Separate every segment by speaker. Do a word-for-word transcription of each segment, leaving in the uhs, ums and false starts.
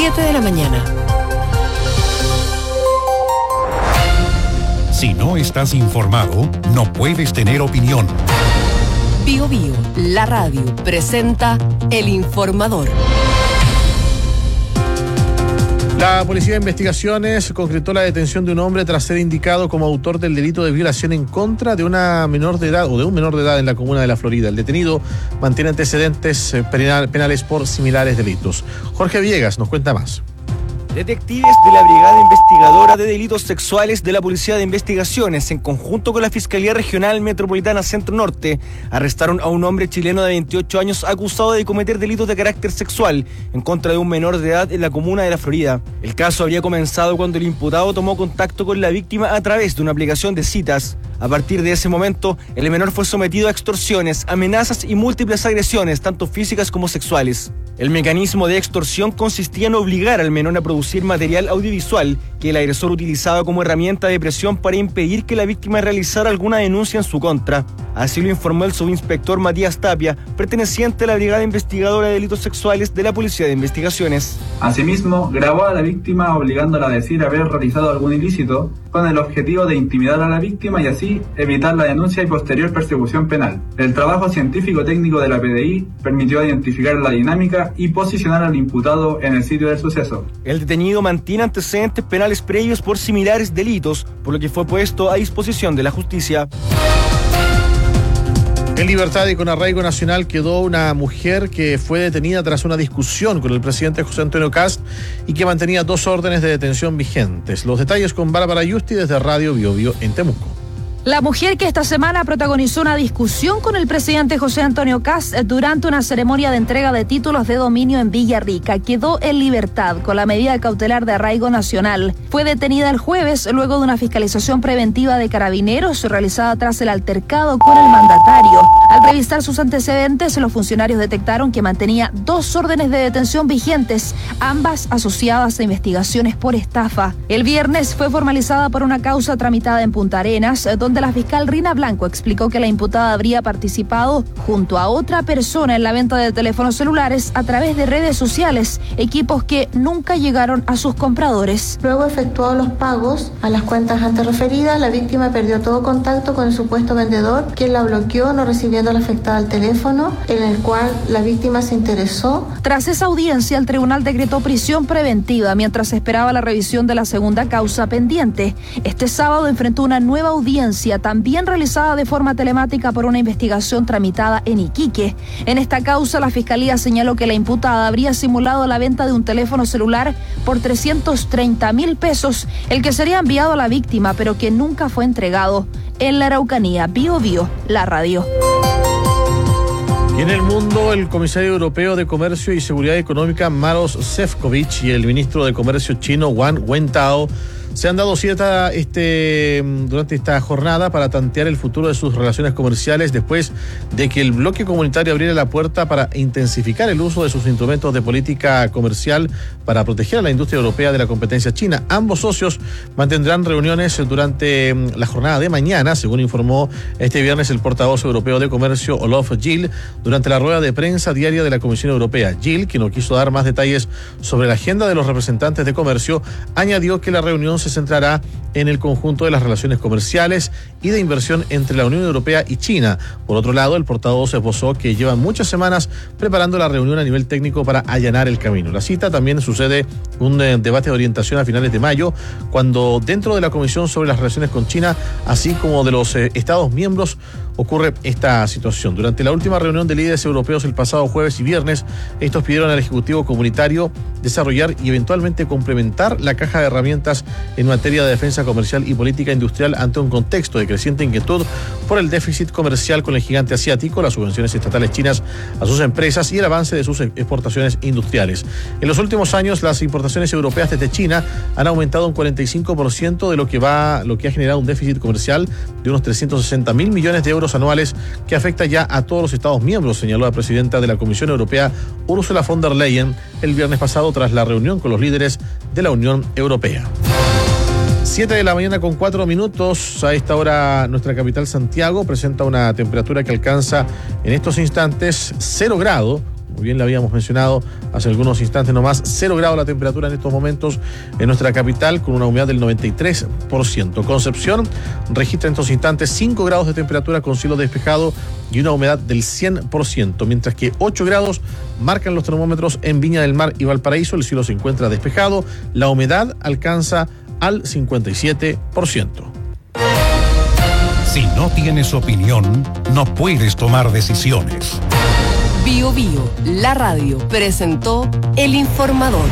Speaker 1: siete de la mañana.
Speaker 2: Si no estás informado, no puedes tener opinión.
Speaker 1: Bio Bio, la radio, presenta El Informador.
Speaker 3: La Policía de Investigaciones concretó la detención de un hombre tras ser indicado como autor del delito de violación en contra de una menor de edad o de un menor de edad en la comuna de La Florida. El detenido mantiene antecedentes penales por similares delitos. Jorge Villegas nos cuenta más.
Speaker 4: Detectives de la Brigada Investigadora de Delitos Sexuales de la Policía de Investigaciones, en conjunto con la Fiscalía Regional Metropolitana Centro Norte, arrestaron a un hombre chileno de veintiocho años acusado de cometer delitos de carácter sexual en contra de un menor de edad en la comuna de La Florida. El caso habría comenzado cuando el imputado tomó contacto con la víctima a través de una aplicación de citas. A partir de ese momento, el menor fue sometido a extorsiones, amenazas y múltiples agresiones, tanto físicas como sexuales. El mecanismo de extorsión consistía en obligar al menor a producir material audiovisual que el agresor utilizaba como herramienta de presión para impedir que la víctima realizara alguna denuncia en su contra. Así lo informó el subinspector Matías Tapia, perteneciente a la Brigada Investigadora de Delitos Sexuales de la Policía de Investigaciones.
Speaker 5: Asimismo, grabó a la víctima obligándola a decir haber realizado algún ilícito con el objetivo de intimidar a la víctima y así evitar la denuncia y posterior persecución penal. El trabajo científico-técnico de la P D I permitió identificar la dinámica y posicionar al imputado en el sitio del suceso.
Speaker 4: El detenido mantiene antecedentes penales previos por similares delitos, por lo que fue puesto a disposición de la justicia.
Speaker 3: En libertad y con arraigo nacional quedó una mujer que fue detenida tras una discusión con el presidente José Antonio Kast y que mantenía dos órdenes de detención vigentes. Los detalles con Bárbara Yusti desde Radio Bio Bio en Temuco.
Speaker 6: La mujer que esta semana protagonizó una discusión con el presidente José Antonio Kast durante una ceremonia de entrega de títulos de dominio en Villarrica quedó en libertad con la medida cautelar de arraigo nacional. Fue detenida el jueves luego de una fiscalización preventiva de carabineros realizada tras el altercado con el mandatario. Al revisar sus antecedentes, los funcionarios detectaron que mantenía dos órdenes de detención vigentes, ambas asociadas a investigaciones por estafa. El viernes fue formalizada por una causa tramitada en Punta Arenas, donde donde la fiscal Rina Blanco explicó que la imputada habría participado junto a otra persona en la venta de teléfonos celulares a través de redes sociales, equipos que nunca llegaron a sus compradores.
Speaker 7: Luego efectuó los pagos a las cuentas antes referidas, la víctima perdió todo contacto con el supuesto vendedor, quien la bloqueó, no recibiendo a la afectada al teléfono, en el cual la víctima se interesó.
Speaker 6: Tras esa audiencia, el tribunal decretó prisión preventiva mientras esperaba la revisión de la segunda causa pendiente. Este sábado enfrentó una nueva audiencia también realizada de forma telemática por una investigación tramitada en Iquique. En esta causa, la Fiscalía señaló que la imputada habría simulado la venta de un teléfono celular por trescientos treinta mil pesos, el que sería enviado a la víctima, pero que nunca fue entregado. En la Araucanía, Bio Bio, la radio.
Speaker 3: Y en el mundo, el comisario europeo de Comercio y Seguridad Económica, Maros Šefčovič, y el ministro de Comercio chino, Wang Wentao, se han dado cita este, durante esta jornada para tantear el futuro de sus relaciones comerciales después de que el bloque comunitario abriera la puerta para intensificar el uso de sus instrumentos de política comercial para proteger a la industria europea de la competencia china. Ambos socios mantendrán reuniones durante la jornada de mañana, según informó este viernes el portavoz europeo de Comercio, Olof Gil, durante la rueda de prensa diaria de la Comisión Europea. Gil, que no quiso dar más detalles sobre la agenda de los representantes de comercio, añadió que la reunión se centrará en el conjunto de las relaciones comerciales y de inversión entre la Unión Europea y China. Por otro lado, el portavoz esbozó que llevan muchas semanas preparando la reunión a nivel técnico para allanar el camino. La cita también sucede un eh, debate de orientación a finales de mayo, cuando dentro de la Comisión sobre las Relaciones con China, así como de los eh, Estados miembros, ocurre esta situación. Durante la última reunión de líderes europeos el pasado jueves y viernes, estos pidieron al Ejecutivo Comunitario desarrollar y eventualmente complementar la caja de herramientas en materia de defensa comercial y política industrial ante un contexto de creciente inquietud por el déficit comercial con el gigante asiático, las subvenciones estatales chinas a sus empresas y el avance de sus exportaciones industriales. En los últimos años, las importaciones europeas desde China han aumentado un cuarenta y cinco por ciento, de lo que va, lo que ha generado un déficit comercial de unos trescientos sesenta mil millones de euros anuales que afecta ya a todos los Estados miembros, señaló la presidenta de la Comisión Europea, Ursula von der Leyen, el viernes pasado tras la reunión con los líderes de la Unión Europea. Siete de la mañana con cuatro minutos. A esta hora nuestra capital Santiago presenta una temperatura que alcanza en estos instantes cero grado, Muy bien, le habíamos mencionado hace algunos instantes nomás, cero grados la temperatura en estos momentos en nuestra capital, con una humedad del noventa y tres por ciento. Concepción registra en estos instantes cinco grados de temperatura con cielo despejado y una humedad del cien por ciento, mientras que ocho grados marcan los termómetros en Viña del Mar y Valparaíso. El cielo se encuentra despejado, la humedad alcanza al cincuenta y siete por ciento.
Speaker 2: Si no tienes opinión, no puedes tomar decisiones.
Speaker 1: Bio Bio, la radio, presentó El Informador.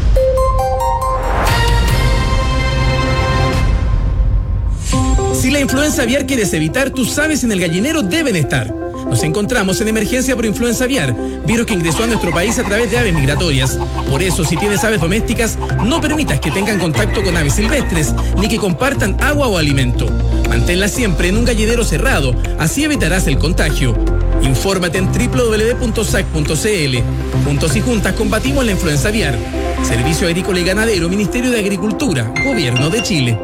Speaker 8: Si la influenza aviar quieres evitar, tus aves en el gallinero deben estar. Nos encontramos en emergencia por influenza aviar, virus que ingresó a nuestro país a través de aves migratorias. Por eso, si tienes aves domésticas, no permitas que tengan contacto con aves silvestres, ni que compartan agua o alimento. Manténlas siempre en un gallinero cerrado, así evitarás el contagio. Infórmate en doble u doble u doble u punto s a c punto c l. Juntos y juntas combatimos la influenza aviar. Servicio Agrícola y Ganadero, Ministerio de Agricultura, Gobierno de Chile.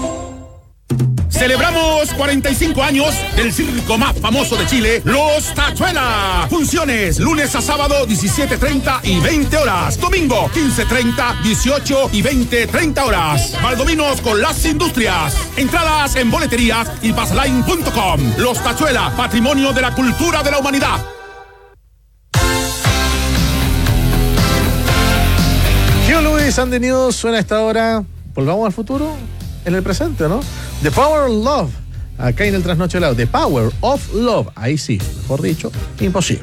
Speaker 9: Celebramos cuarenta y cinco años del circo más famoso de Chile, Los Tachuela. Funciones lunes a sábado diecisiete treinta y veinte horas. Domingo quince treinta, dieciocho y veinte treinta horas. Valdominos con las industrias. Entradas en boleterías y passline punto com. Los Tachuela, patrimonio de la cultura de la humanidad.
Speaker 3: Geo Luis and the News suena a esta hora. Volvamos al futuro en el presente, ¿no? The Power of Love, acá en el Trasnoche Helado. The Power of Love, ahí sí, mejor dicho, imposible.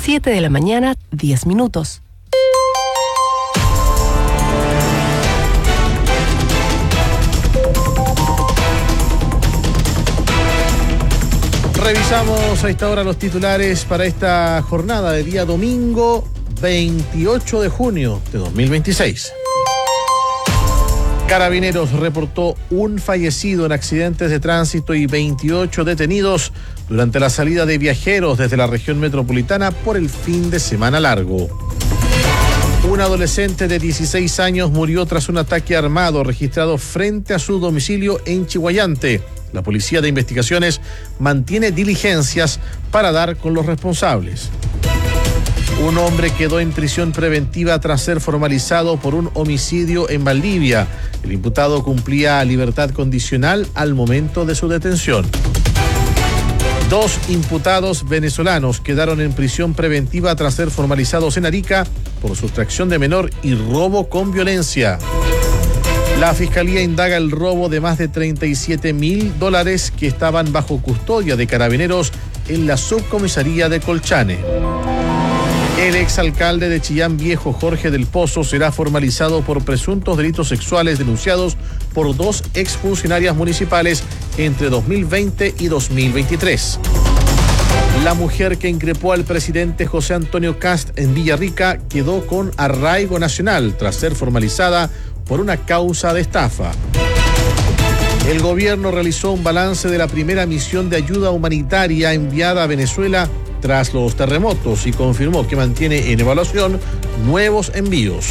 Speaker 1: siete de la mañana, diez minutos.
Speaker 3: Revisamos a esta hora los titulares para esta jornada de día domingo veintiocho de junio de dos mil veintiséis. Carabineros reportó un fallecido en accidentes de tránsito y veintiocho detenidos durante la salida de viajeros desde la región metropolitana por el fin de semana largo. Un adolescente de dieciséis años murió tras un ataque armado registrado frente a su domicilio en Chihuayante. La Policía de Investigaciones mantiene diligencias para dar con los responsables. Un hombre quedó en prisión preventiva tras ser formalizado por un homicidio en Valdivia. El imputado cumplía libertad condicional al momento de su detención. Dos imputados venezolanos quedaron en prisión preventiva tras ser formalizados en Arica por sustracción de menor y robo con violencia. La Fiscalía indaga el robo de más de treinta y siete mil dólares que estaban bajo custodia de Carabineros en la subcomisaría de Colchane. El exalcalde de Chillán Viejo, Jorge del Pozo, será formalizado por presuntos delitos sexuales denunciados por dos exfuncionarias municipales entre dos mil veinte y dos mil veintitrés. La mujer que increpó al presidente José Antonio Kast en Villarrica quedó con arraigo nacional tras ser formalizada por una causa de estafa. El gobierno realizó un balance de la primera misión de ayuda humanitaria enviada a Venezuela tras los terremotos y confirmó que mantiene en evaluación nuevos envíos.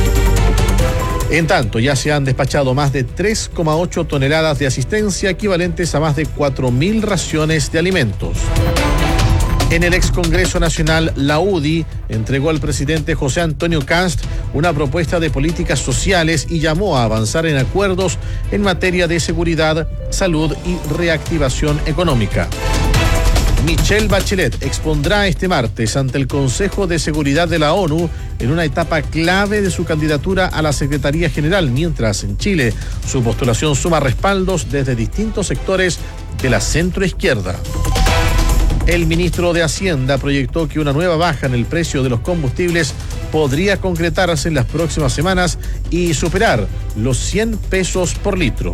Speaker 3: En tanto, ya se han despachado más de tres coma ocho toneladas de asistencia, equivalentes a más de cuatro mil raciones de alimentos. En el ex Congreso Nacional, la U D I entregó al presidente José Antonio Kast una propuesta de políticas sociales y llamó a avanzar en acuerdos en materia de seguridad, salud y reactivación económica. Michelle Bachelet expondrá este martes ante el Consejo de Seguridad de la ONU en una etapa clave de su candidatura a la Secretaría General, mientras en Chile su postulación suma respaldos desde distintos sectores de la centroizquierda. El ministro de Hacienda proyectó que una nueva baja en el precio de los combustibles podría concretarse en las próximas semanas y superar los cien pesos por litro.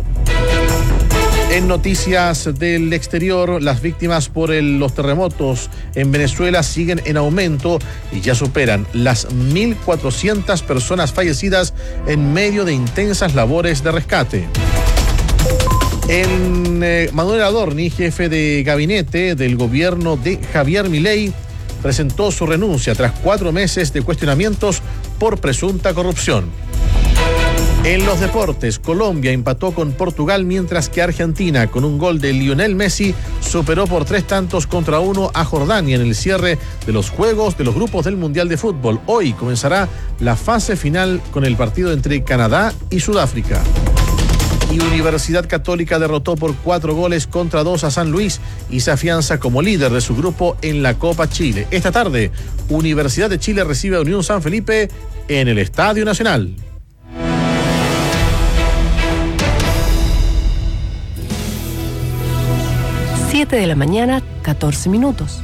Speaker 3: En noticias del exterior, las víctimas por el, los terremotos en Venezuela siguen en aumento y ya superan las mil cuatrocientas personas fallecidas en medio de intensas labores de rescate. En eh, Manuel Adorni, jefe de gabinete del gobierno de Javier Milei, presentó su renuncia tras cuatro meses de cuestionamientos por presunta corrupción. En los deportes, Colombia empató con Portugal, mientras que Argentina, con un gol de Lionel Messi, superó por tres tantos contra uno a Jordania en el cierre de los Juegos de los Grupos del Mundial de Fútbol. Hoy comenzará la fase final con el partido entre Canadá y Sudáfrica. Y Universidad Católica derrotó por cuatro goles contra dos a San Luis y se afianza como líder de su grupo en la Copa Chile. Esta tarde, Universidad de Chile recibe a Unión San Felipe en el Estadio Nacional.
Speaker 1: siete de la mañana, catorce minutos.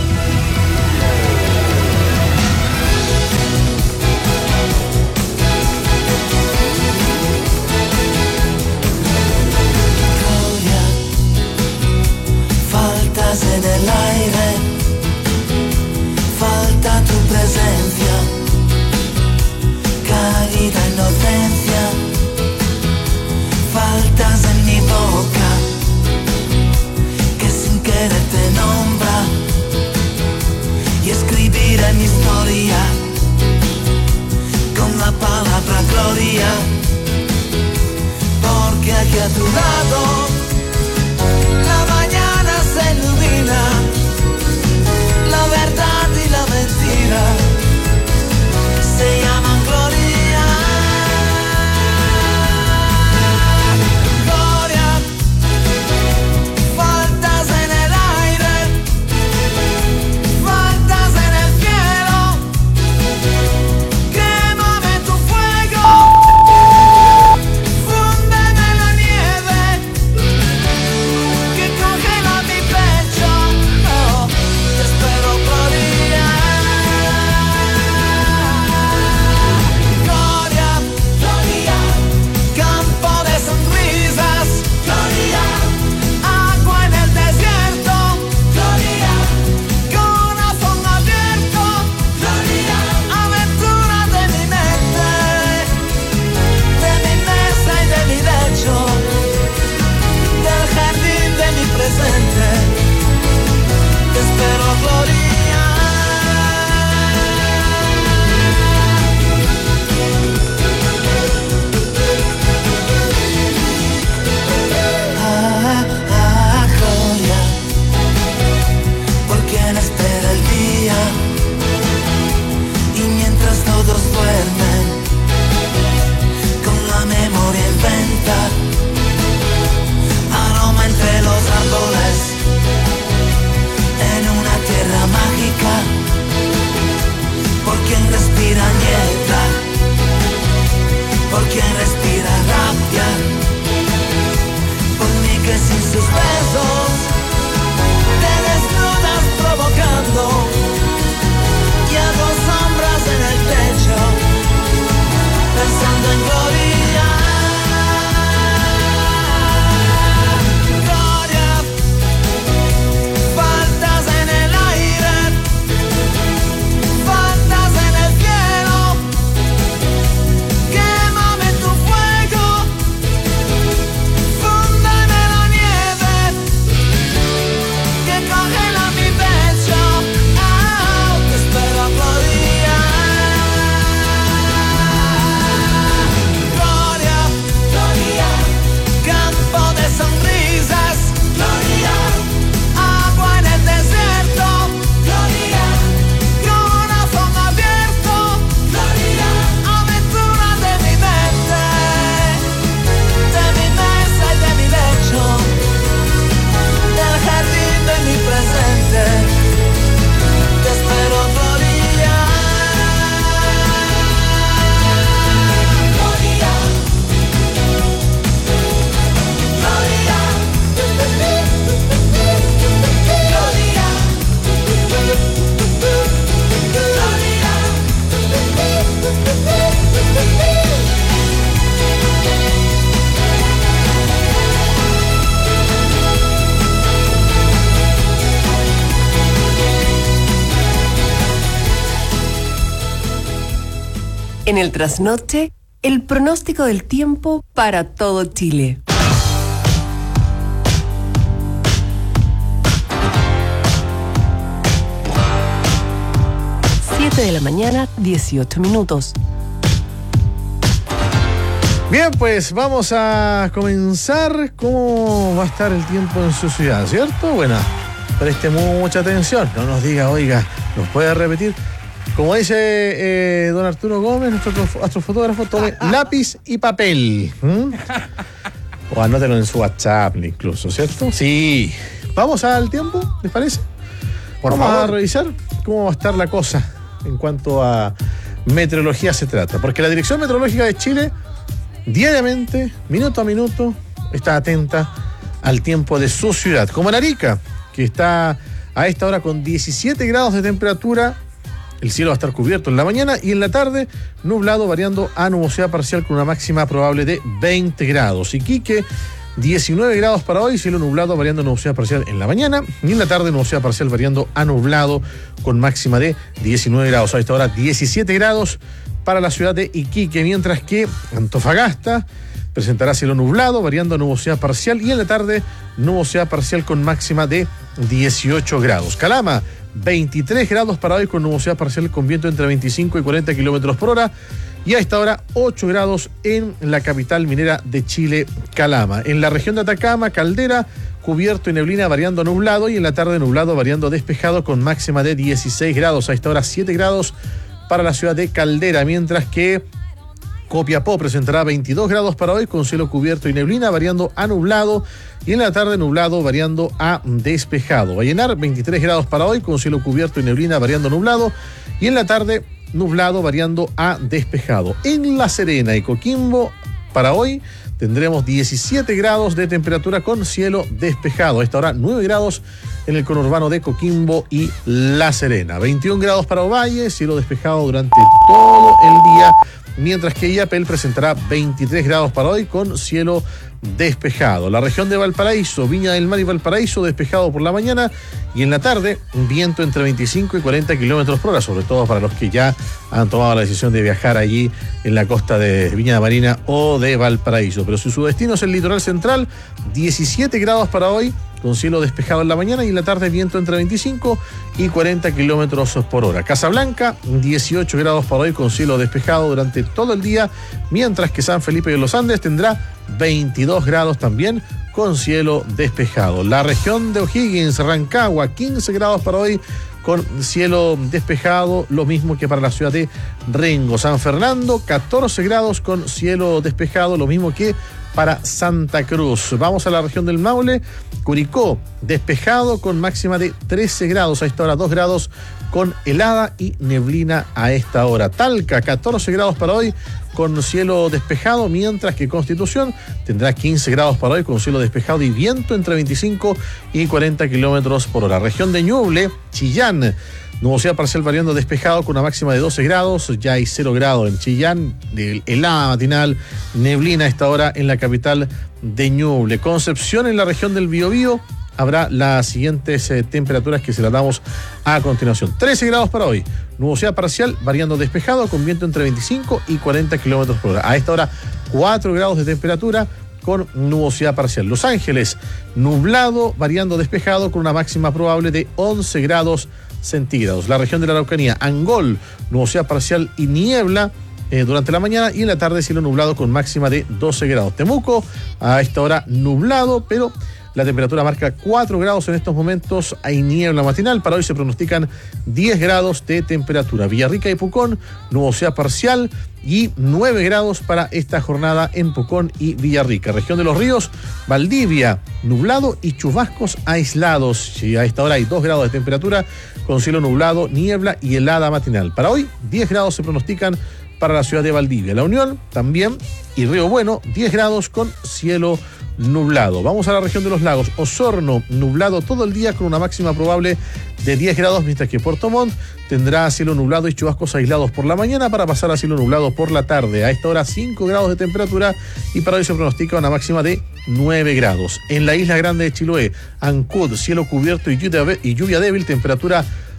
Speaker 10: Faltas en el aire, falta tu presencia, cálida inocencia, faltas en mi boca, que sin querer te nombra, y escribir en mi historia, con la palabra gloria, porque aquí a tu lado la mañana se ilumina, la verdad y la mentira se llaman gloria. Gloria, faltas en el aire, faltas en el cielo, quémame tu fuego, fúndeme la nieve.
Speaker 1: En el trasnoche, el pronóstico del tiempo para todo Chile. siete de la mañana, dieciocho minutos.
Speaker 3: Bien, pues vamos a comenzar. ¿Cómo va a estar el tiempo en su ciudad, cierto? Bueno, preste mucha atención. No nos diga, oiga, ¿nos puede repetir? Como dice eh, don Arturo Gómez, nuestro astrofotógrafo, tome lápiz y papel. ¿Mm? O anótelo en su WhatsApp incluso, ¿cierto? Sí. ¿Vamos al tiempo? ¿Les parece? Por Vamos favor. a revisar cómo va a estar la cosa en cuanto a meteorología se trata. Porque la Dirección Meteorológica de Chile diariamente, minuto a minuto, está atenta al tiempo de su ciudad. Como en Arica, que está a esta hora con diecisiete grados de temperatura. El cielo va a estar cubierto en la mañana y en la tarde nublado variando a nubosidad parcial con una máxima probable de veinte grados. Iquique, diecinueve grados para hoy, cielo nublado variando a nubosidad parcial en la mañana y en la tarde nubosidad parcial variando a nublado con máxima de diecinueve grados. A esta hora diecisiete grados para la ciudad de Iquique, mientras que Antofagasta presentará cielo nublado variando a nubosidad parcial y en la tarde nubosidad parcial con máxima de dieciocho grados. Calama, veintitrés grados para hoy con nubosidad parcial con viento entre veinticinco y cuarenta kilómetros por hora. Y a esta hora ocho grados en la capital minera de Chile, Calama. En la región de Atacama, Caldera, cubierto y neblina variando a nublado y en la tarde nublado variando a despejado con máxima de dieciséis grados. A esta hora siete grados para la ciudad de Caldera, mientras que Copiapó presentará veintidós grados para hoy con cielo cubierto y neblina variando a nublado y en la tarde nublado variando a despejado. Vallenar, veintitrés grados para hoy con cielo cubierto y neblina variando a nublado y en la tarde nublado variando a despejado. En La Serena y Coquimbo para hoy tendremos diecisiete grados de temperatura con cielo despejado. A esta hora nueve grados en el conurbano de Coquimbo y La Serena. veintiún grados para Ovalle, cielo despejado durante todo el día. Mientras que Illapel presentará veintitrés grados para hoy con cielo despejado. La región de Valparaíso, Viña del Mar y Valparaíso despejado por la mañana y en la tarde un viento entre veinticinco y cuarenta kilómetros por hora, sobre todo para los que ya han tomado la decisión de viajar allí en la costa de Viña de Marina o de Valparaíso. Pero si su destino es el litoral central, diecisiete grados para hoy con cielo despejado en la mañana y en la tarde viento entre veinticinco y cuarenta kilómetros por hora. Casablanca, dieciocho grados para hoy con cielo despejado durante todo el día, mientras que San Felipe de los Andes tendrá veintidós grados también con cielo despejado. La región de O'Higgins, Rancagua, quince grados para hoy con cielo despejado, lo mismo que para la ciudad de Rengo. San Fernando, catorce grados con cielo despejado, lo mismo que para Santa Cruz. Vamos a la región del Maule, Curicó, despejado con máxima de trece grados, a esta hora dos grados con helada y neblina a esta hora. Talca, catorce grados para hoy con cielo despejado, mientras que Constitución tendrá quince grados para hoy con cielo despejado y viento entre veinticinco y cuarenta kilómetros por hora. Región de Ñuble, Chillán, nubosidad parcial variando despejado con una máxima de doce grados, ya hay cero grados en Chillán, helada matinal, neblina a esta hora en la capital de Ñuble. Concepción, en la región del Biobío, habrá las siguientes eh, temperaturas que se las damos a continuación. trece grados para hoy, nubosidad parcial variando despejado con viento entre veinticinco y cuarenta kilómetros por hora. A esta hora cuatro grados de temperatura con nubosidad parcial. Los Ángeles, nublado variando despejado con una máxima probable de once grados centígrados. La región de la Araucanía, Angol, nubosidad parcial y niebla eh, durante la mañana y en la tarde cielo nublado con máxima de doce grados. Temuco, a esta hora nublado, pero la temperatura marca cuatro grados en estos momentos, hay niebla matinal. Para hoy se pronostican diez grados de temperatura. Villarrica y Pucón, nubosidad parcial y nueve grados para esta jornada en Pucón y Villarrica. Región de los Ríos, Valdivia, nublado y chubascos aislados. Y a esta hora hay dos grados de temperatura con cielo nublado, niebla y helada matinal. Para hoy, diez grados se pronostican para la ciudad de Valdivia. La Unión también y Río Bueno, diez grados con cielo nublado. Vamos a la región de los lagos. Osorno, nublado todo el día con una máxima probable de diez grados, mientras que Puerto Montt tendrá cielo nublado y chubascos aislados por la mañana para pasar a cielo nublado por la tarde. A esta hora cinco grados de temperatura y para hoy se pronostica una máxima de nueve grados. En la isla grande de Chiloé, Ancud, cielo cubierto y lluvia, y lluvia débil, temperatura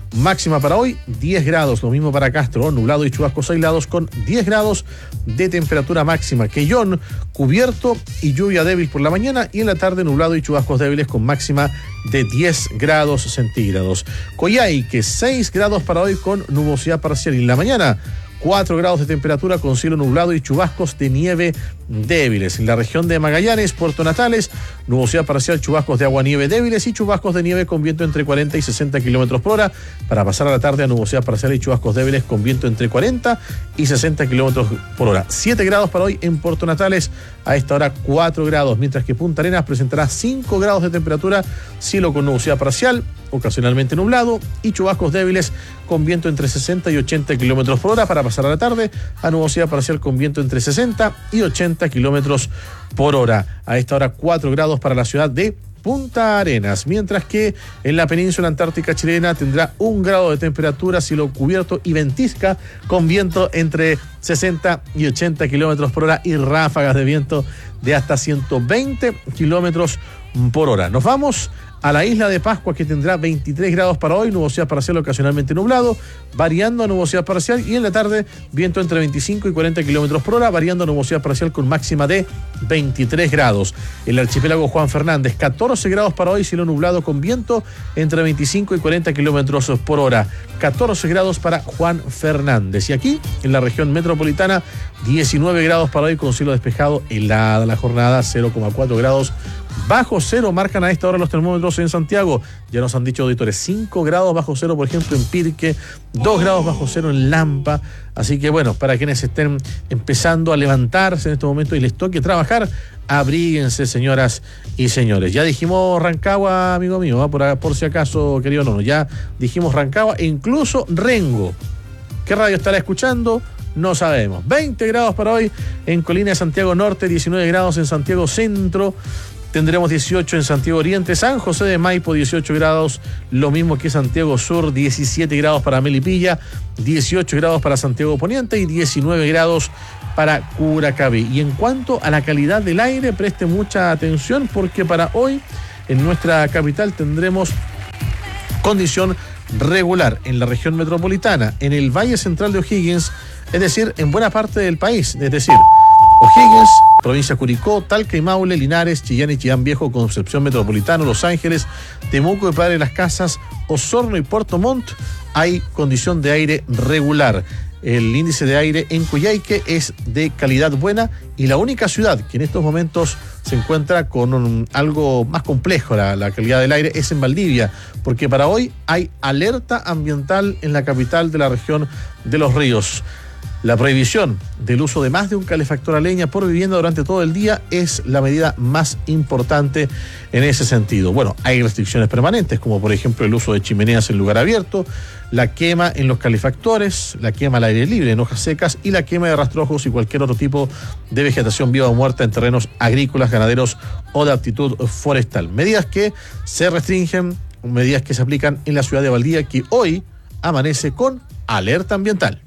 Speaker 3: Máxima para hoy, diez grados, lo mismo para Castro, nublado y chubascos aislados con diez grados de temperatura máxima. Quellón, cubierto y lluvia débil por la mañana y en la tarde nublado y chubascos débiles con máxima de diez grados centígrados. Coyhaique, seis grados para hoy con nubosidad parcial y en la mañana cuatro grados de temperatura con cielo nublado y chubascos de nieve débiles. En la región de Magallanes, Puerto Natales, nubosidad parcial, chubascos de agua nieve débiles y chubascos de nieve con viento entre cuarenta y sesenta kilómetros por hora. Para pasar a la tarde a nubosidad parcial y chubascos débiles con viento entre cuarenta y sesenta kilómetros por hora. siete grados para hoy en Puerto Natales, a esta hora cuatro grados, mientras que Punta Arenas presentará cinco grados de temperatura, cielo con nubosidad parcial, ocasionalmente nublado y chubascos débiles con viento entre sesenta y ochenta kilómetros por hora. Para pasar a la tarde a nubosidad parcial con viento entre sesenta y ochenta kilómetros por hora. A esta hora cuatro grados para la ciudad de Punta Arenas, mientras que en la península antártica chilena tendrá un grado de temperatura, cielo cubierto y ventisca con viento entre sesenta y ochenta kilómetros por hora y ráfagas de viento de hasta ciento veinte kilómetros por hora. Nos vamos a la isla de Pascua, que tendrá veintitrés grados para hoy, nubosidad parcial ocasionalmente nublado, variando a nubosidad parcial y en la tarde viento entre veinticinco y cuarenta kilómetros por hora, variando a nubosidad parcial con máxima de veintitrés grados. El archipiélago Juan Fernández, catorce grados para hoy, cielo nublado con viento entre veinticinco y cuarenta kilómetros por hora, catorce grados para Juan Fernández. Y aquí, en la región metropolitana, diecinueve grados para hoy con cielo despejado, helada la jornada, cero coma cuatro grados bajo cero marcan a esta hora los termómetros en Santiago. Ya nos han dicho auditores, cinco grados bajo cero, por ejemplo, en Pirque, dos grados bajo cero en Lampa. Así que bueno, para quienes estén empezando a levantarse en este momento y les toque trabajar, abríguense, señoras y señores. Ya dijimos Rancagua, amigo mío, ¿eh? por, por si acaso, querido Nono, ya dijimos Rancagua e incluso Rengo. ¿Qué radio estará escuchando? No sabemos. veinte grados para hoy en Colina de Santiago Norte, diecinueve grados en Santiago Centro. Tendremos dieciocho en Santiago Oriente, San José de Maipo dieciocho grados, lo mismo que Santiago Sur, diecisiete grados para Melipilla, dieciocho grados para Santiago Poniente y diecinueve grados para Curacaví. Y en cuanto a la calidad del aire, preste mucha atención porque para hoy en nuestra capital tendremos condición regular en la región metropolitana, en el Valle Central de O'Higgins, es decir, en buena parte del país, es decir, O'Higgins, provincia de Curicó, Talca y Maule, Linares, Chillán y Chillán Viejo, Concepción Metropolitano, Los Ángeles, Temuco y Padre Las Casas, Osorno y Puerto Montt, hay condición de aire regular. El índice de aire en Coyhaique es de calidad buena y la única ciudad que en estos momentos se encuentra con un, algo más complejo, la, la calidad del aire, es en Valdivia, porque para hoy hay alerta ambiental en la capital de la región de Los Ríos. La prohibición del uso de más de un calefactor a leña por vivienda durante todo el día es la medida más importante en ese sentido. Bueno, hay restricciones permanentes, como por ejemplo el uso de chimeneas en lugar abierto, la quema en los calefactores, la quema al aire libre en hojas secas y la quema de rastrojos y cualquier otro tipo de vegetación viva o muerta en terrenos agrícolas, ganaderos o de aptitud forestal. Medidas que se restringen, medidas que se aplican en la ciudad de Valdivia, que hoy amanece con alerta ambiental.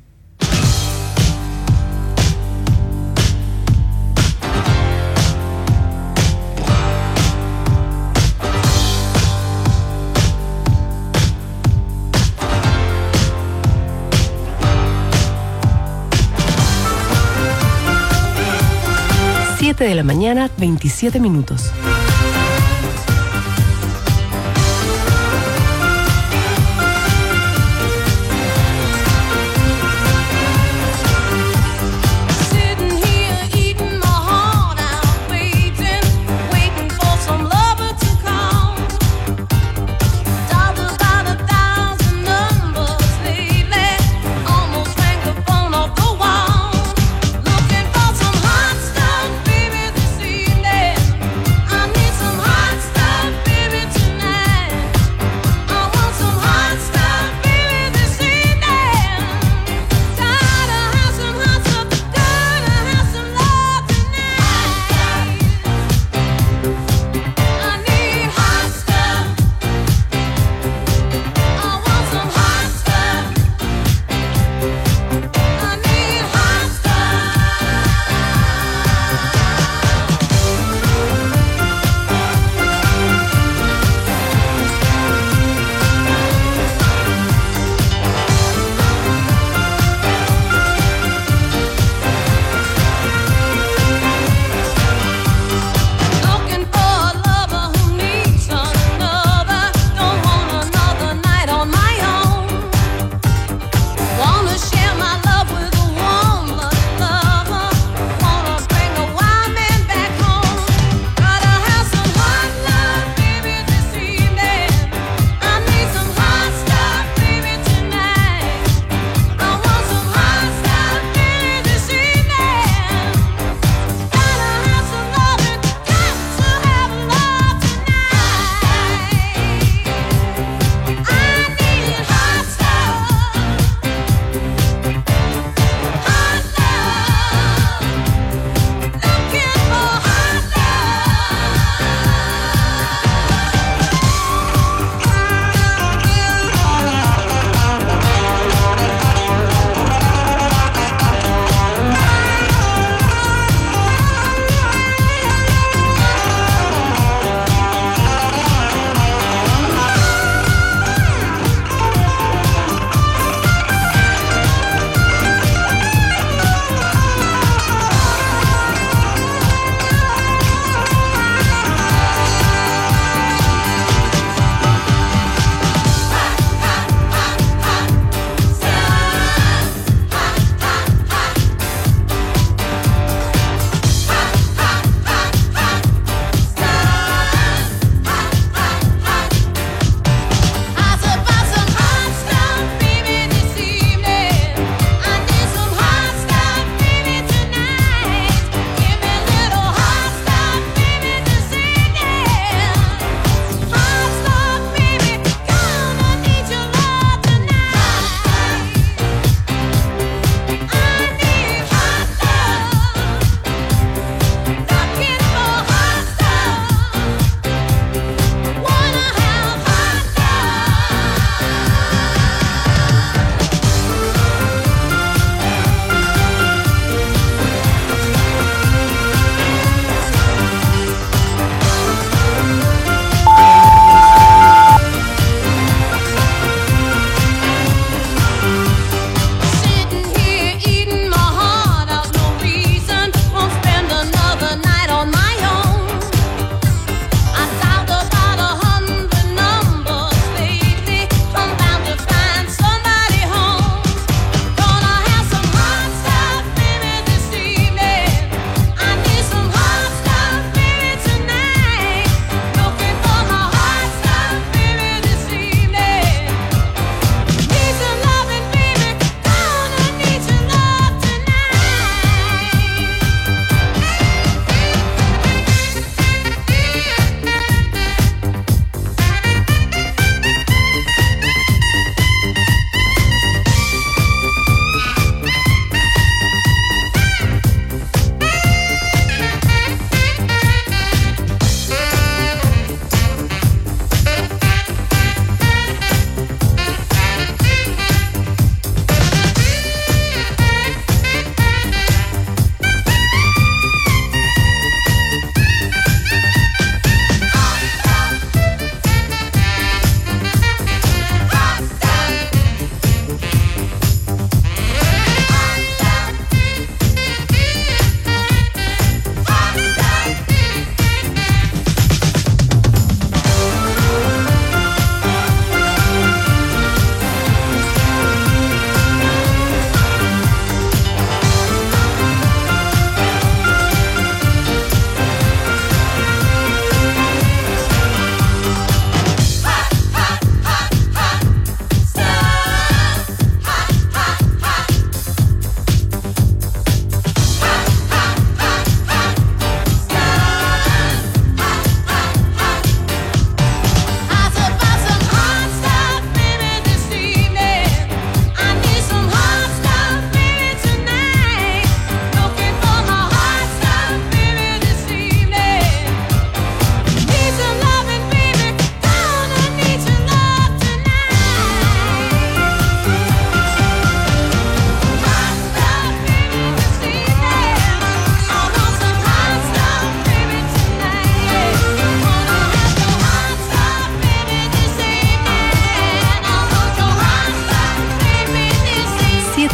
Speaker 1: siete de la mañana, veintisiete minutos.
Speaker 10: I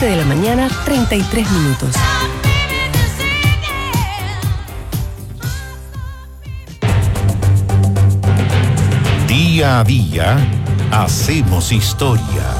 Speaker 1: siete de la mañana, treinta y tres minutos.
Speaker 2: Día a día, hacemos historia.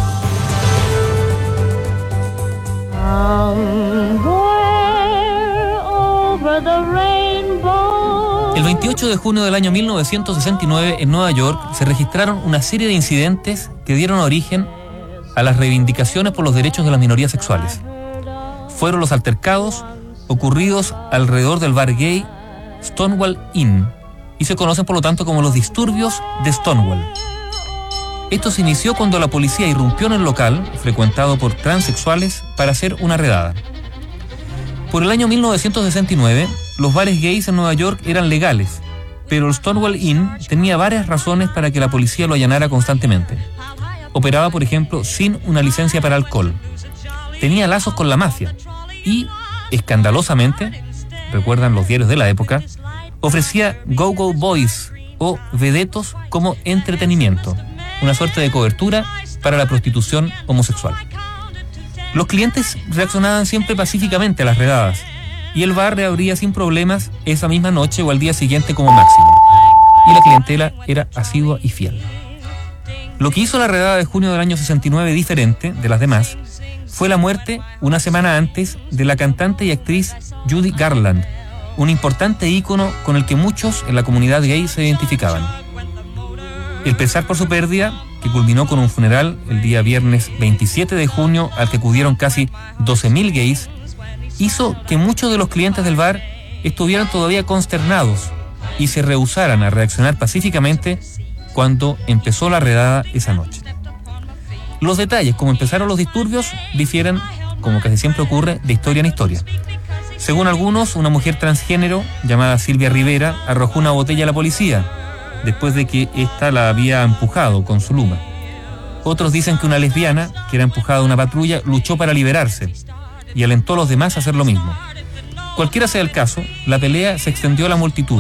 Speaker 11: El veintiocho de junio del año mil novecientos sesenta y nueve, en Nueva York, se registraron una serie de incidentes que dieron origen a las reivindicaciones por los derechos de las minorías sexuales. Fueron los altercados ocurridos alrededor del bar gay Stonewall Inn, y se conocen por lo tanto como los disturbios de Stonewall. Esto se inició cuando la policía irrumpió en el local, frecuentado por transexuales, para hacer una redada. Por el año mil novecientos sesenta y nueve, los bares gays en Nueva York eran legales, pero el Stonewall Inn tenía varias razones para que la policía lo allanara constantemente. Operaba, por ejemplo, sin una licencia para alcohol. Tenía lazos con la mafia y, escandalosamente, recuerdan los diarios de la época, ofrecía go-go boys o vedetos como entretenimiento, una suerte de cobertura para la prostitución homosexual. Los clientes reaccionaban siempre pacíficamente a las redadas y el bar reabría sin problemas esa misma noche o al día siguiente como máximo, y la clientela era asidua y fiel. Lo que hizo la redada de junio del año sesenta y nueve diferente de las demás fue la muerte una semana antes de la cantante y actriz Judy Garland, un importante ícono con el que muchos en la comunidad gay se identificaban. El pesar por su pérdida, que culminó con un funeral el día viernes veintisiete de junio al que acudieron casi doce mil gays, hizo que muchos de los clientes del bar estuvieran todavía consternados y se rehusaran a reaccionar pacíficamente cuando empezó la redada esa noche. Los detalles, como empezaron los disturbios, difieren, como casi siempre ocurre, de historia en historia. Según algunos, una mujer transgénero llamada Silvia Rivera arrojó una botella a la policía después de que ésta la había empujado con su luma. Otros dicen que una lesbiana, que era empujada a una patrulla, luchó para liberarse y alentó a los demás a hacer lo mismo. Cualquiera sea el caso, la pelea se extendió a la multitud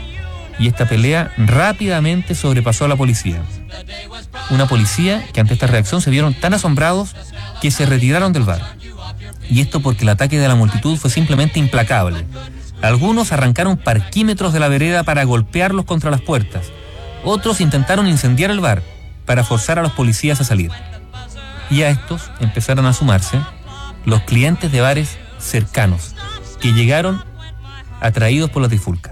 Speaker 11: y esta pelea rápidamente sobrepasó a la policía. Una policía que ante esta reacción se vieron tan asombrados que se retiraron del bar. Y esto porque el ataque de la multitud fue simplemente implacable. Algunos arrancaron parquímetros de la vereda para golpearlos contra las puertas. Otros intentaron incendiar el bar para forzar a los policías a salir. Y a estos empezaron a sumarse los clientes de bares cercanos, que llegaron atraídos por la trifulca.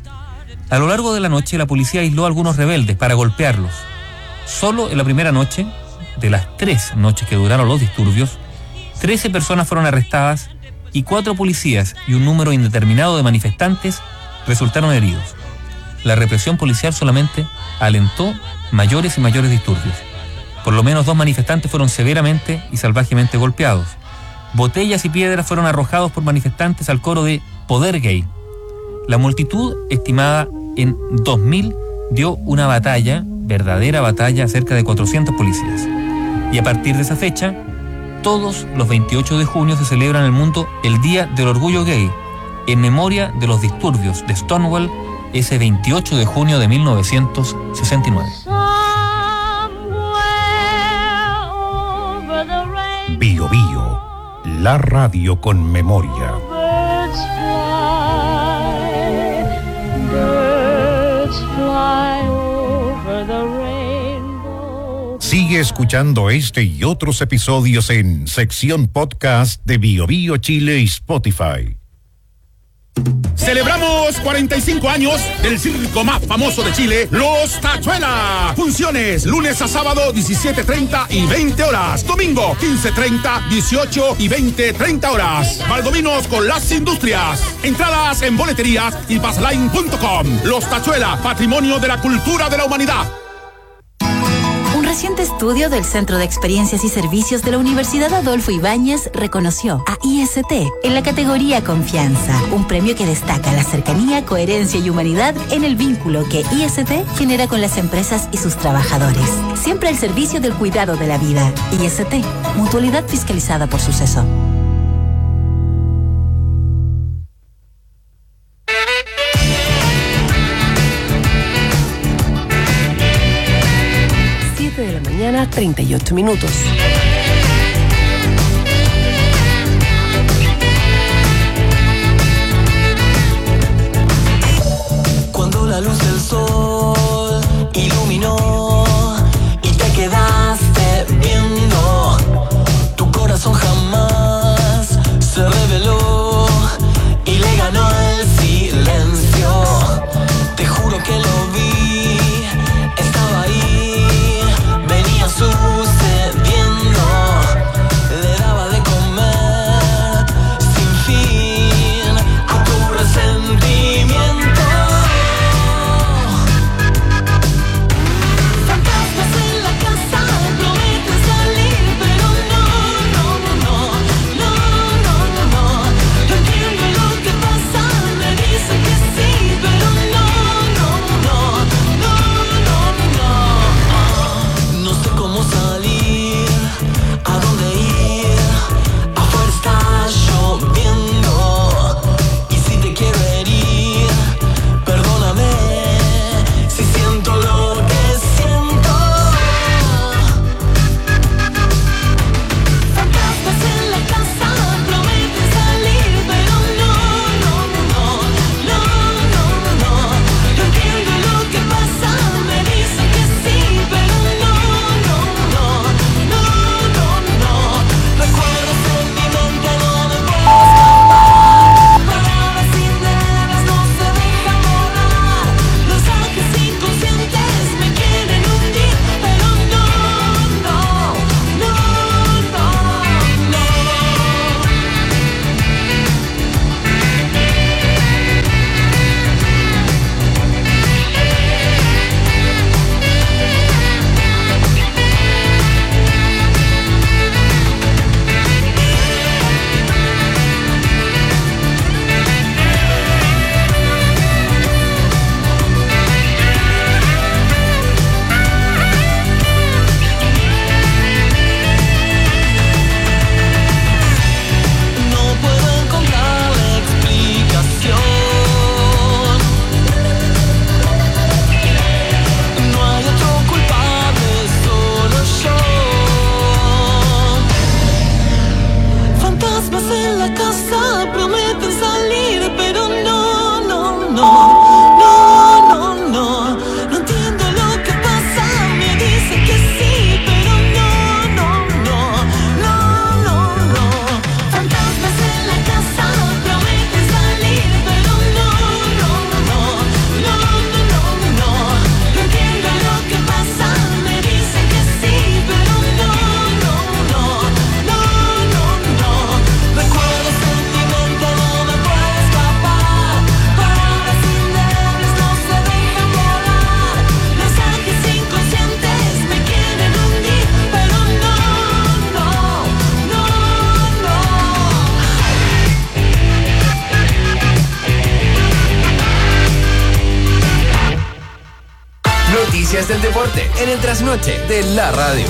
Speaker 11: A lo largo de la noche, la policía aisló a algunos rebeldes para golpearlos. Solo en la primera noche, de las tres noches que duraron los disturbios, trece personas fueron arrestadas y cuatro policías y un número indeterminado de manifestantes resultaron heridos. La represión policial solamente alentó mayores y mayores disturbios. Por lo menos dos manifestantes fueron severamente y salvajemente golpeados. Botellas y piedras fueron arrojados por manifestantes al coro de Poder Gay. La multitud, estimada en dos mil, dio una batalla, verdadera batalla, a cerca de cuatrocientos policías. Y a partir de esa fecha, todos los veintiocho de junio se celebra en el mundo el Día del Orgullo Gay, en memoria de los disturbios de Stonewall ese veintiocho de junio de mil novecientos sesenta y nueve.
Speaker 2: Bio Bio, la radio con memoria. Sigue escuchando este y otros episodios en sección podcast de Bio Bio Chile y Spotify.
Speaker 9: Celebramos cuarenta y cinco años del circo más famoso de Chile, Los Tachuela. Funciones lunes a sábado diecisiete treinta y veinte horas. Domingo quince treinta, dieciocho y veinte treinta horas. Valdominos con las Industrias. Entradas en boleterías y passline punto com. Los Tachuela, patrimonio de la cultura de la humanidad.
Speaker 12: Un reciente estudio del Centro de Experiencias y Servicios de la Universidad Adolfo Ibáñez reconoció a I S T en la categoría Confianza, un premio que destaca la cercanía, coherencia y humanidad en el vínculo que I S T genera con las empresas y sus trabajadores. Siempre al servicio del cuidado de la vida. I S T, mutualidad fiscalizada por Suceso.
Speaker 1: De la mañana, treinta y ocho minutos.
Speaker 13: Noticias del deporte en el trasnoche de la radio.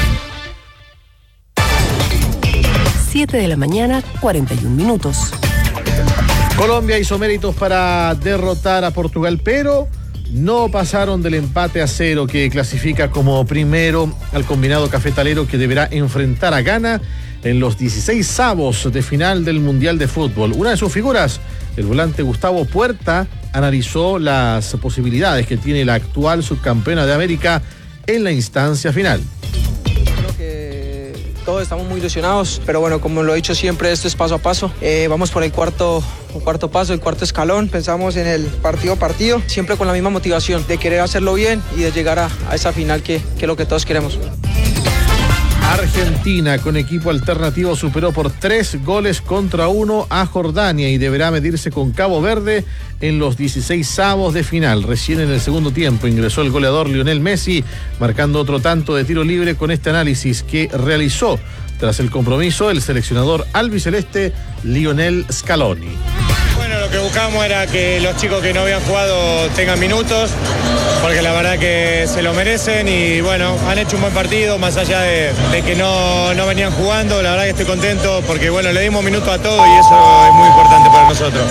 Speaker 1: siete de la mañana, cuarenta y un minutos.
Speaker 3: Colombia hizo méritos para derrotar a Portugal, pero no pasaron del empate a cero que clasifica como primero al combinado cafetalero, que deberá enfrentar a Ghana en los dieciséis avos de final del Mundial de Fútbol. Una de sus figuras, el volante Gustavo Puerta, analizó las posibilidades que tiene la actual subcampeona de América en la instancia final.
Speaker 14: Creo que todos estamos muy ilusionados, pero bueno, como lo he dicho siempre, esto es paso a paso. Eh, vamos por el cuarto, el cuarto paso, el cuarto escalón. Pensamos en el partido a partido, siempre con la misma motivación de querer hacerlo bien y de llegar a, a esa final que, que es lo que todos queremos.
Speaker 3: Argentina, con equipo alternativo, superó por tres goles contra uno a Jordania y deberá medirse con Cabo Verde en los dieciséis avos de final. Recién en el segundo tiempo ingresó el goleador Lionel Messi, marcando otro tanto de tiro libre con este análisis que realizó tras el compromiso el seleccionador albiceleste Lionel Scaloni.
Speaker 15: Bueno, lo que buscamos era que los chicos que no habían jugado tengan minutos, porque la verdad que se lo merecen y bueno, han hecho un buen partido, más allá de, de que no, no venían jugando. La verdad que estoy contento porque bueno, le dimos minutos a todos y eso es muy importante para nosotros.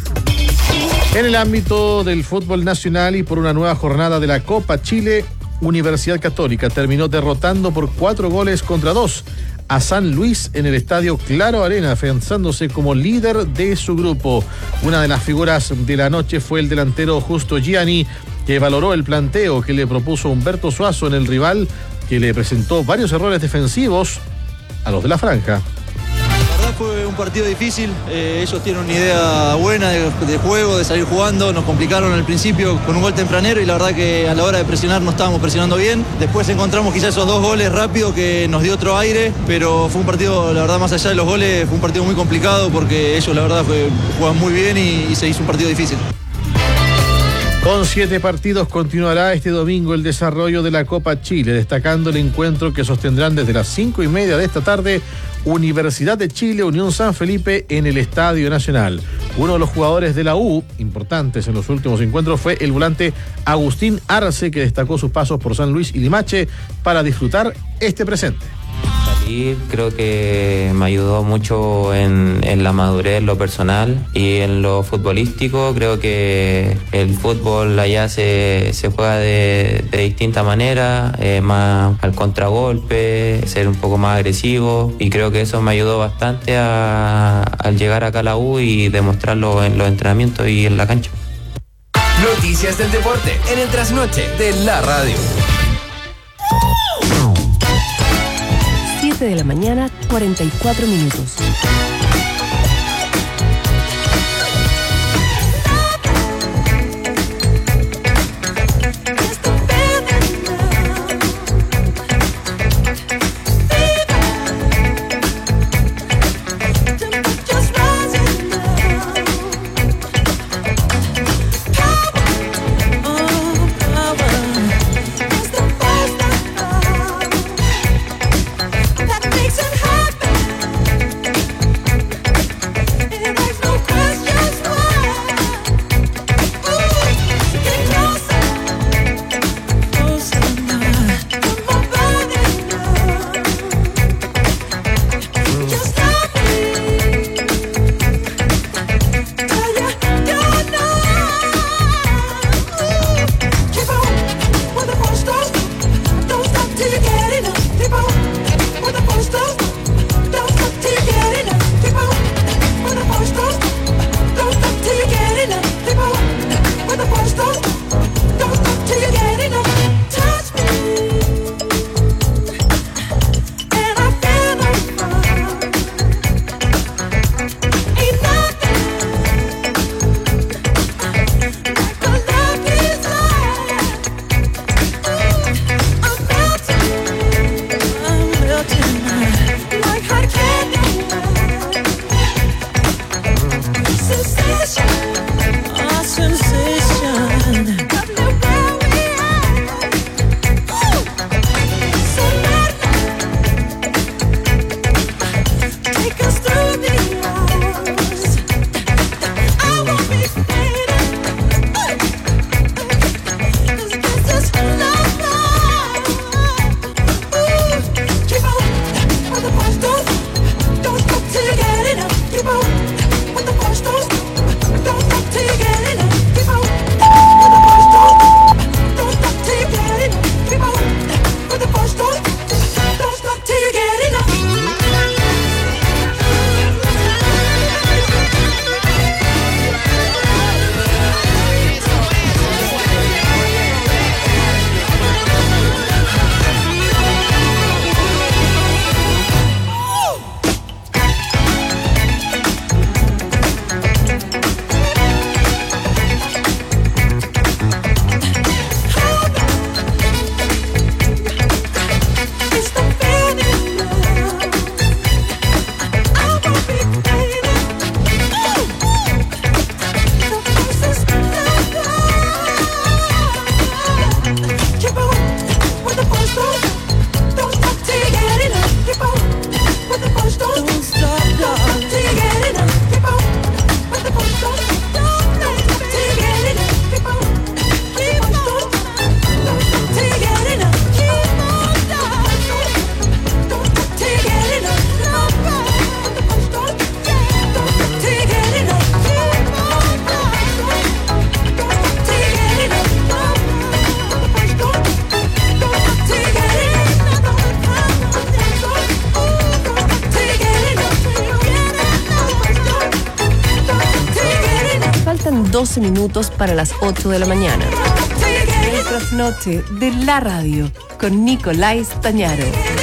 Speaker 3: En el ámbito del fútbol nacional y por una nueva jornada de la Copa Chile, Universidad Católica terminó derrotando por cuatro goles contra dos a San Luis en el estadio Claro Arena, afianzándose como líder de su grupo. Una de las figuras de la noche fue el delantero Justo Gianni, que valoró el planteo que le propuso Humberto Suazo en el rival, que le presentó varios errores defensivos a los de la franja.
Speaker 16: La verdad fue un partido difícil, eh, ellos tienen una idea buena de, de juego, de salir jugando, nos complicaron al principio con un gol tempranero y la verdad que a la hora de presionar no estábamos presionando bien. Después encontramos quizás esos dos goles rápido que nos dio otro aire, pero fue un partido, la verdad, más allá de los goles, fue un partido muy complicado porque ellos la verdad fue, juegan muy bien y, y se hizo un partido difícil.
Speaker 3: Con siete partidos continuará este domingo el desarrollo de la Copa Chile, destacando el encuentro que sostendrán desde las cinco y media de esta tarde Universidad de Chile, Unión San Felipe en el Estadio Nacional. Uno de los jugadores de la U, importantes en los últimos encuentros, fue el volante Agustín Arce, que destacó sus pasos por San Luis y Limache para disfrutar este presente.
Speaker 17: Creo que me ayudó mucho en, en la madurez, en lo personal y en lo futbolístico. Creo que el fútbol allá se, se juega de, de distinta manera, eh, más al contragolpe, ser un poco más agresivo, y creo que eso me ayudó bastante a, al llegar acá a la U y demostrarlo en los entrenamientos y en la cancha.
Speaker 13: Noticias del deporte en el trasnoche de la radio.
Speaker 1: siete de la mañana, cuarenta y cuatro minutos. doce minutos para las ocho de la mañana. El trasnoche de la radio con Nicolás Tañaro.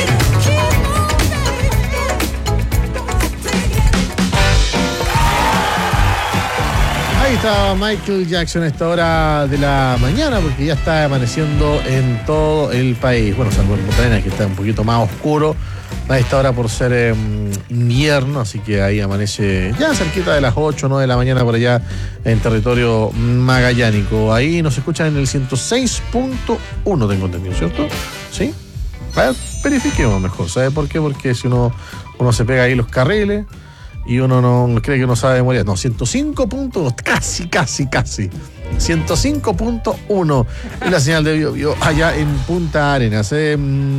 Speaker 3: Ahí está Michael Jackson a esta hora de la mañana, porque ya está amaneciendo en todo el país. Bueno, salvo en Punta Arenas, que está un poquito más oscuro a esta hora por ser eh, invierno, así que ahí amanece ya cerquita de las ocho o nueve de la mañana por allá en territorio magallánico. Ahí nos escuchan en el ciento seis punto uno, tengo entendido, ¿cierto? ¿Sí? A ver, verifiquemos mejor. ¿Sabe por qué? Porque si uno, uno se pega ahí los carriles y uno no cree que uno sabe de memoria. No, ciento cinco punto uno, casi, casi, casi. ciento cinco punto uno es la señal de Bio Bio allá en Punta Arenas. Eh,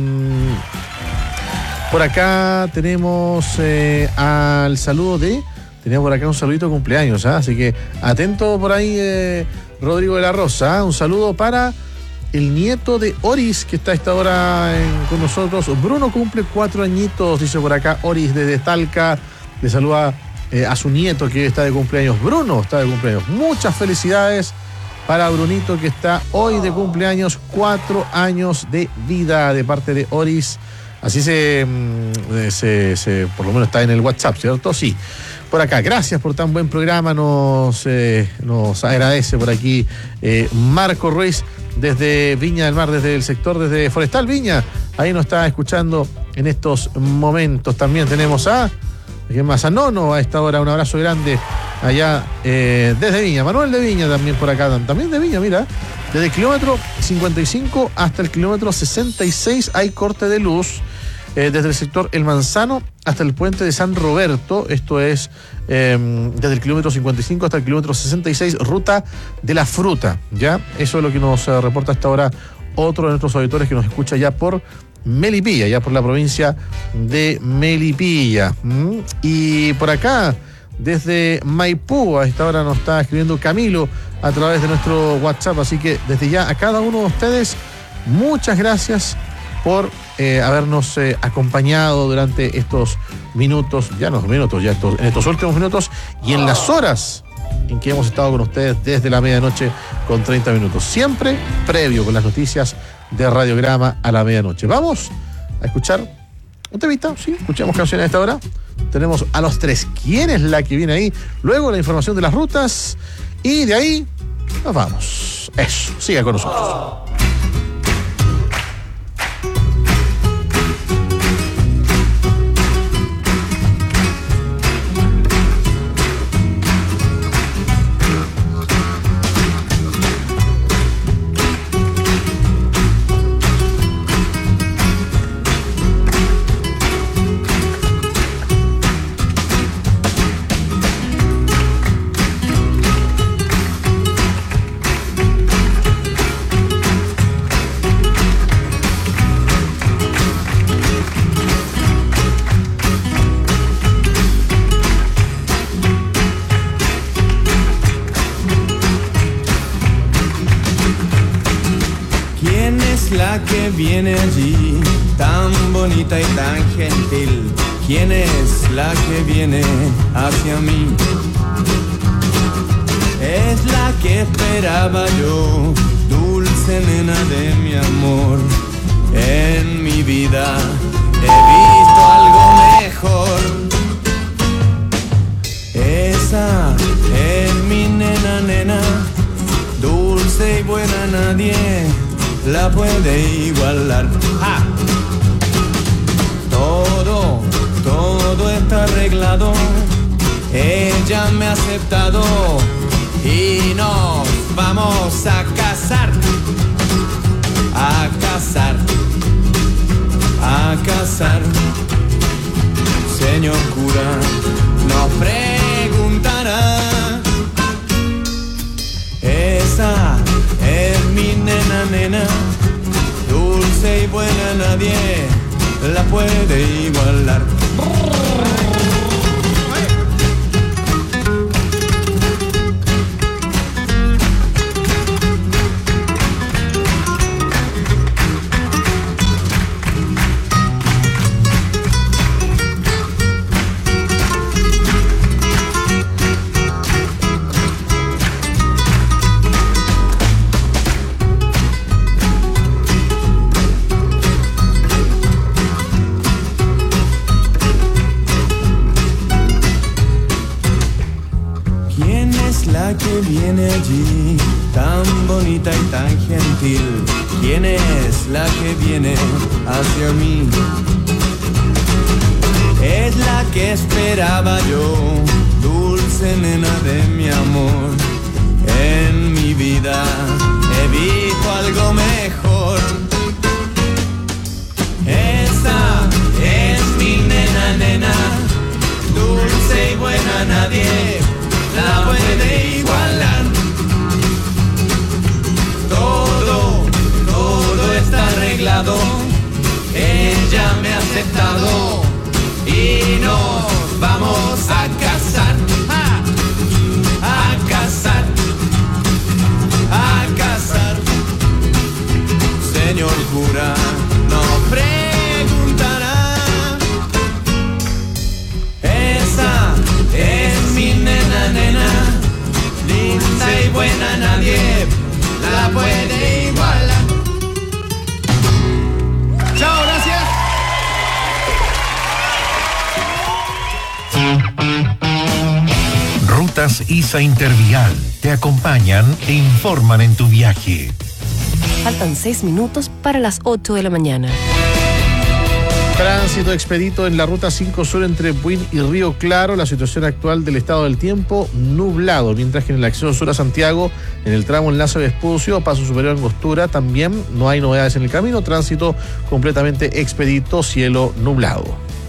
Speaker 3: por acá tenemos eh, al saludo de... Tenemos por acá un saludito de cumpleaños, ¿eh? Así que atento por ahí, eh, Rodrigo de la Rosa. ¿eh? Un saludo para el nieto de Oris, que está a esta hora en, con nosotros. Bruno cumple cuatro añitos, dice por acá Oris desde Talca. Le saluda eh, a su nieto que está de cumpleaños. Bruno está de cumpleaños. Muchas felicidades para Brunito, que está hoy de cumpleaños, cuatro años de vida de parte de Oris. Así se, se, se por lo menos está en el WhatsApp, ¿cierto? Sí. Por acá, gracias por tan buen programa. Nos, eh, nos agradece por aquí eh, Marco Ruiz desde Viña del Mar, desde el sector, desde Forestal Viña. Ahí nos está escuchando en estos momentos. También tenemos a... ¿Quién más? A Nono a esta hora, un abrazo grande allá eh, desde Viña. Manuel de Viña también por acá, también de Viña, mira. Desde el kilómetro cincuenta y cinco hasta el kilómetro sesenta y seis hay corte de luz. Eh, desde el sector El Manzano hasta el puente de San Roberto, esto es eh, desde el kilómetro cincuenta y cinco hasta el kilómetro sesenta y seis, ruta de la fruta, ¿ya? Eso es lo que nos eh, reporta hasta ahora otro de nuestros auditores que nos escucha ya por Melipilla, ya por la provincia de Melipilla. ¿Mm? Y por acá, desde Maipú, a esta hora nos está escribiendo Camilo a través de nuestro WhatsApp, así que desde ya a cada uno de ustedes, muchas gracias por eh, habernos eh, acompañado durante estos minutos, ya no minutos, ya estos, en estos últimos minutos y en las horas en que hemos estado con ustedes desde la medianoche con treinta minutos, siempre previo con las noticias de Radiograma a la medianoche. Vamos a escuchar un temita, sí, escuchamos canciones a esta hora. Tenemos a los tres. ¿Quién es la que viene ahí? Luego la información de las rutas y de ahí nos vamos. Eso, siga con nosotros.
Speaker 18: Que viene allí, tan bonita y tan gentil. ¿Quién es la que viene hacia mí? Es la que esperaba yo, dulce nena de mi amor. En mi vida he visto algo mejor. Esa es mi nena, nena, dulce y buena, nadie la puede igualar. ¡Ah! Todo, todo está arreglado. Ella me ha aceptado y nos vamos a casar. A casar, a casar. Señor cura, nos preguntará. Esa es mi nena, nena, dulce y buena, nadie la puede igualar. es la que viene allí, tan bonita y tan gentil? ¿Quién es la que viene hacia mí? Es la que esperaba yo, dulce nena de mi amor. En mi vida he visto algo mejor. Esa es mi nena, nena, dulce y buena, nadie la puede igualar. Todo, todo está arreglado, ella me ha aceptado y nos vamos a casar, ¡ja! a casar, a casar. Señor cura, no preguntará. Esa es mi nena, nena, linda y buena, nadie la puede igualar. Chao, gracias.
Speaker 2: Rutas ISA Intervial te acompañan e informan en tu viaje.
Speaker 1: Faltan seis minutos para las ocho de la mañana.
Speaker 3: Tránsito expedito en la ruta cinco Sur entre Buin y Río Claro. La situación actual del estado del tiempo, nublado, mientras que en el acceso sur a Santiago, en el tramo Enlace Vespucio, Paso Superior Angostura, también no hay novedades en el camino. Tránsito completamente expedito, cielo nublado.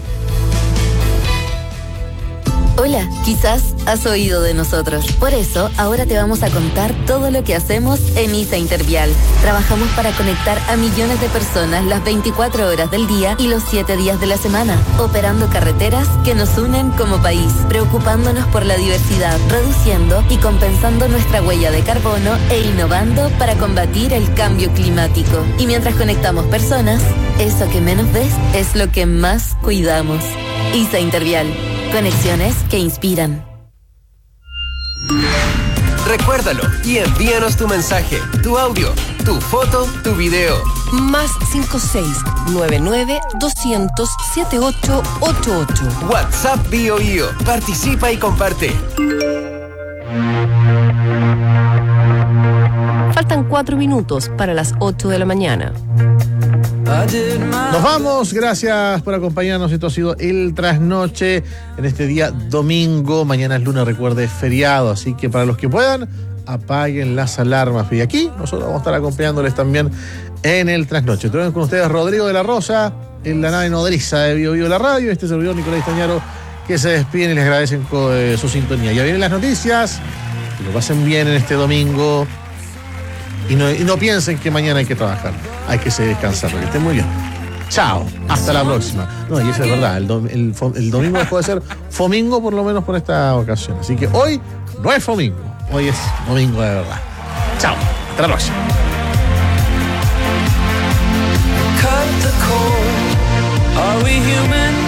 Speaker 12: Hola, quizás has oído de nosotros. Por eso, ahora te vamos a contar todo lo que hacemos en ISA Intervial. Trabajamos para conectar a millones de personas las veinticuatro horas del día y los siete días de la semana, operando carreteras que nos unen como país, preocupándonos por la diversidad, reduciendo y compensando nuestra huella de carbono e innovando para combatir el cambio climático. Y mientras conectamos personas, eso que menos ves es lo que más cuidamos. ISA Intervial. Conexiones que inspiran.
Speaker 13: Recuérdalo y envíanos tu mensaje, tu audio, tu foto, tu video.
Speaker 1: Más cinco seis nueve nueve doscientos setenta y ocho ochenta y ocho.
Speaker 13: WhatsApp Bio Bio. Participa y comparte.
Speaker 1: Faltan cuatro minutos para las ocho de la mañana.
Speaker 3: Nos vamos, gracias por acompañarnos. Esto ha sido El Trasnoche en este día domingo. Mañana es lunes, recuerde, es feriado, así que para los que puedan, apaguen las alarmas. Y aquí nosotros vamos a estar acompañándoles también en El Trasnoche. Estuvimos con ustedes Rodrigo de la Rosa, en la nave nodriza de Bio Bio la radio. Este servidor Nicolás Tañaro, que se despiden y les agradecen con, eh, su sintonía. Ya vienen las noticias, que lo pasen bien en este domingo. Y no, y no piensen que mañana hay que trabajar, hay que descansar, que estén muy bien. Chao, hasta la próxima. No, y eso es verdad, el, dom, el, el domingo puede ser fomingo por lo menos por esta ocasión. Así que hoy no es fomingo, hoy es domingo de verdad. Chao, hasta la próxima.
Speaker 10: Cut the cord. Are we human?